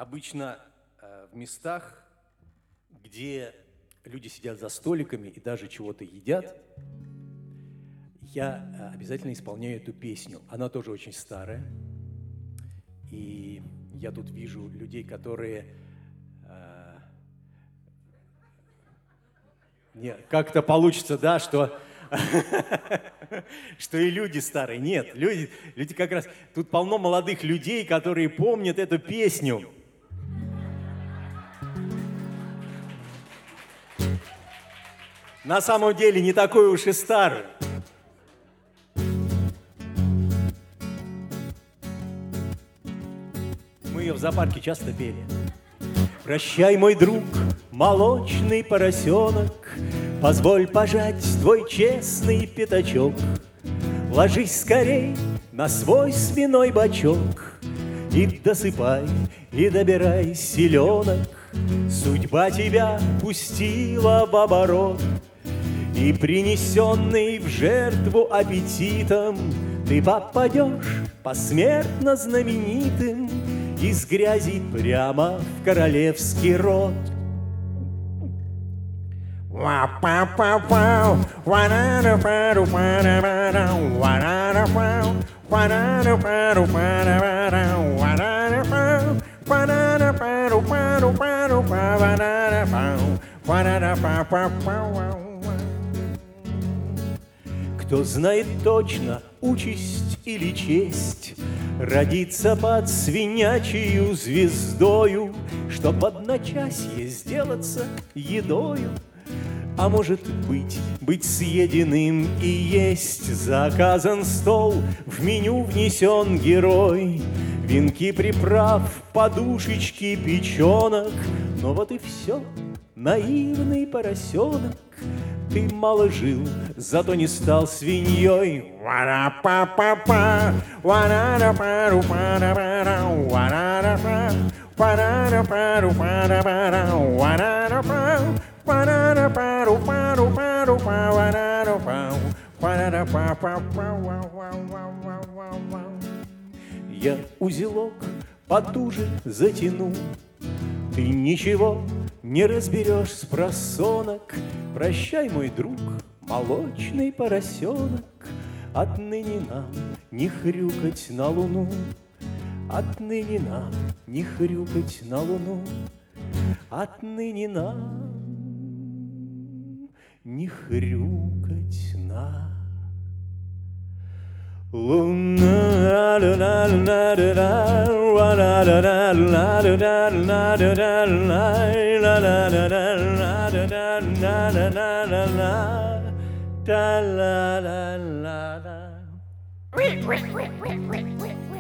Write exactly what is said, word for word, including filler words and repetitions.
обычно э, в местах, где люди сидят за столиками и даже чего-то едят, я э, обязательно исполняю эту песню. Она тоже очень старая. И я тут вижу людей, которые э, не, как-то получится, да, что, что и люди старые. Нет, люди, люди как раз... Тут полно молодых людей, которые помнят эту песню. На самом деле не такой уж и старый. Мы ее в зоопарке часто пели. Прощай, мой друг, молочный поросенок, позволь пожать твой честный пятачок. Ложись скорей на свой свиной бочок и досыпай, и добирай селенок. Судьба тебя пустила в оборот, и принесенный в жертву аппетитом ты попадешь посмертно знаменитым из грязи прямо в королевский род. Кто знает точно участь или честь родиться под свинячью звездою, чтоб в одночасье сделаться едою, а может быть, быть съеденным и есть. Заказан стол, в меню внесен герой, венки приправ, подушечки печенок. Но вот и все, наивный поросенок, ты мало жил, зато не стал свиньей. Я узелок потуже затяну, ты ничего не разберешь с просонок. Прощай, мой друг, молочный поросенок, отныне нам не хрюкать на луну, отныне нам не хрюкать на луну, отныне нам не хрюкать на луну. Wait, wait, wait, wait, wait, wait.